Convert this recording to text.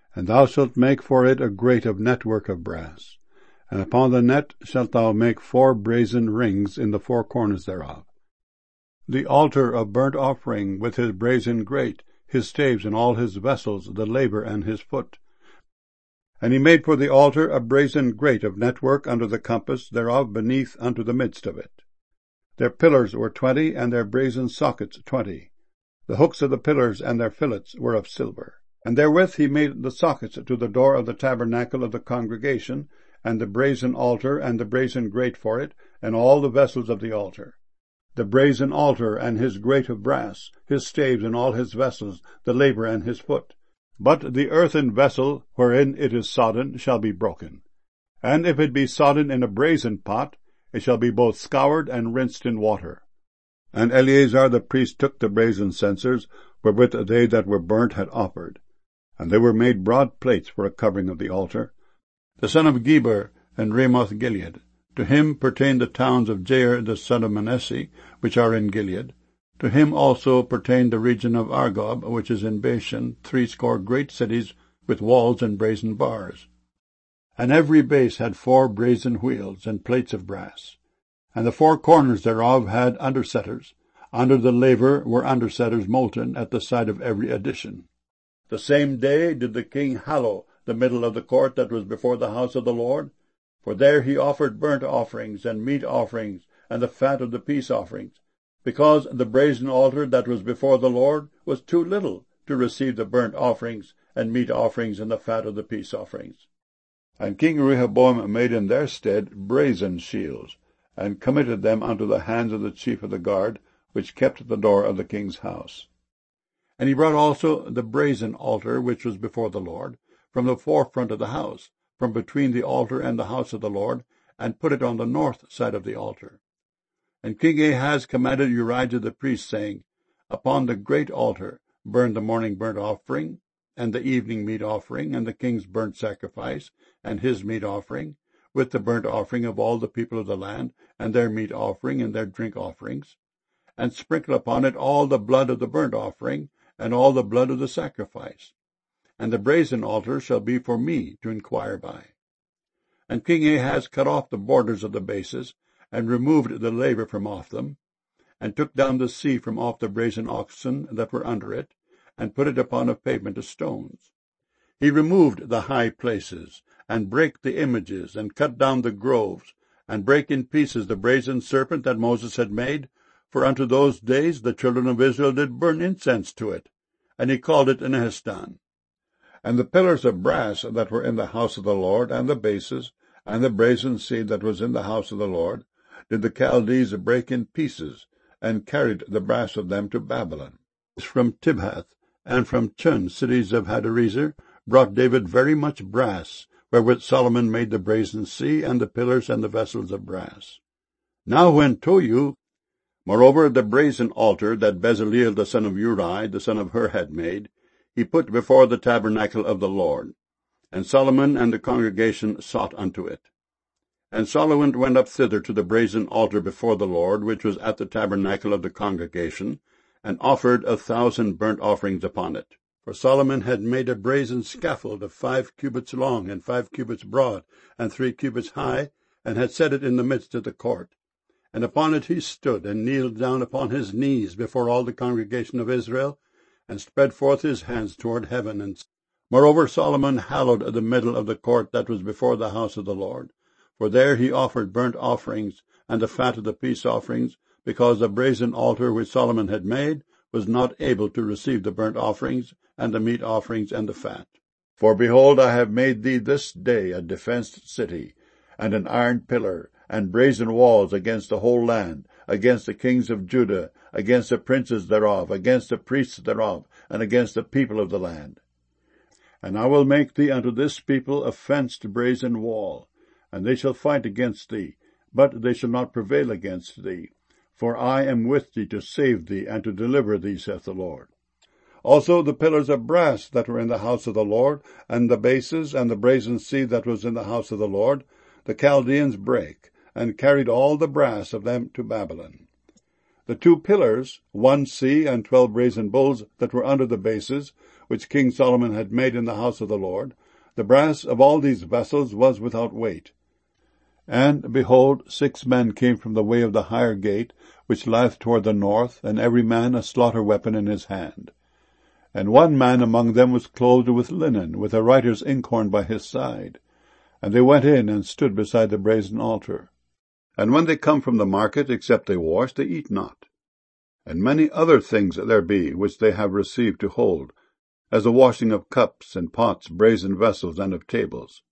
And thou shalt make for it a grate of network of brass. And upon the net shalt thou make 4 brazen rings in the 4 corners thereof. The altar of burnt offering with his brazen grate, his staves and all his vessels, the laver and his foot. And he made for the altar a brazen grate of network under the compass thereof beneath unto the midst of it. Their pillars were 20, and their brazen sockets 20. The hooks of the pillars and their fillets were of silver. And therewith he made the sockets to the door of the tabernacle of the congregation, and the brazen altar, and the brazen grate for it, and all the vessels of the altar. The brazen altar and his grate of brass, his staves and all his vessels, the laver and his foot. But the earthen vessel wherein it is sodden shall be broken. And if it be sodden in a brazen pot, it shall be both scoured and rinsed in water. And Eleazar the priest took the brazen censers, wherewith they that were burnt had offered. And they were made broad plates for a covering of the altar. The son of Geber and Ramoth Gilead. To him pertain the towns of Jair the son of Manasseh, which are in Gilead. To him also pertain the region of Argob, which is in Bashan, 80 great cities, with walls and brazen bars. And every base had 4 brazen wheels, and plates of brass. And the 4 corners thereof had undersetters. Under the laver were undersetters molten at the side of every addition. The same day did the king hallow the middle of the court that was before the house of the Lord, for there he offered burnt offerings and meat offerings, and the fat of the peace offerings, because the brazen altar that was before the Lord was too little to receive the burnt offerings and meat offerings and the fat of the peace offerings. And King Rehoboam made in their stead brazen shields, and committed them unto the hands of the chief of the guard, which kept the door of the king's house. And he brought also the brazen altar which was before the Lord, from the forefront of the house, from between the altar and the house of the Lord, and put it on the north side of the altar. And King Ahaz commanded Urijah the priest, saying, Upon the great altar burn the morning burnt offering, and the evening meat offering, and the king's burnt sacrifice, and his meat offering, with the burnt offering of all the people of the land, and their meat offering, and their drink offerings, and sprinkle upon it all the blood of the burnt offering, and all the blood of the sacrifice. And the brazen altar shall be for me to inquire by. And King Ahaz cut off the borders of the bases, and removed the laver from off them, and took down the sea from off the brazen oxen that were under it, and put it upon a pavement of stones. He removed the high places, and brake the images, and cut down the groves, and brake in pieces the brazen serpent that Moses had made, for unto those days the children of Israel did burn incense to it, and he called it Nehushtan. And the pillars of brass that were in the house of the Lord, and the bases, and the brazen seat that was in the house of the Lord, did the Chaldees break in pieces, and carried the brass of them to Babylon. From Tibhath, and from Chun, cities of Hadarezer, brought David very much brass, wherewith Solomon made the brazen sea, and the pillars and the vessels of brass. Now when Tohu, moreover the brazen altar that Bezaleel the son of Uri, the son of Hur, had made, he put before the tabernacle of the Lord. And Solomon and the congregation sought unto it. And Solomon went up thither to the brazen altar before the Lord, which was at the tabernacle of the congregation, and offered 1,000 burnt offerings upon it. For Solomon had made a brazen scaffold of 5 cubits long, and 5 cubits broad, and 3 cubits high, and had set it in the midst of the court. And upon it he stood, and kneeled down upon his knees before all the congregation of Israel, and spread forth his hands toward heaven. And moreover Solomon hallowed the middle of the court that was before the house of the Lord. For there he offered burnt offerings, and the fat of the peace offerings, because the brazen altar which Solomon had made was not able to receive the burnt offerings, and the meat offerings, and the fat. For behold, I have made thee this day a defenced city, and an iron pillar, and brazen walls against the whole land, against the kings of Judah, against the princes thereof, against the priests thereof, and against the people of the land. And I will make thee unto this people a fenced brazen wall, and they shall fight against thee, but they shall not prevail against thee. For I am with thee to save thee, and to deliver thee, saith the Lord. Also the pillars of brass that were in the house of the Lord, and the bases, and the brazen sea that was in the house of the Lord, the Chaldeans brake, and carried all the brass of them to Babylon. The 2 pillars, 1 sea, and 12 brazen bulls that were under the bases, which King Solomon had made in the house of the Lord, the brass of all these vessels was without weight. And, behold, 6 men came from the way of the higher gate, which lieth toward the north, and every man a slaughter weapon in his hand. And 1 man among them was clothed with linen, with a writer's inkhorn by his side. And they went in and stood beside the brazen altar. And when they come from the market, except they wash, they eat not. And many other things there be which they have received to hold, as the washing of cups and pots, brazen vessels, and of tables.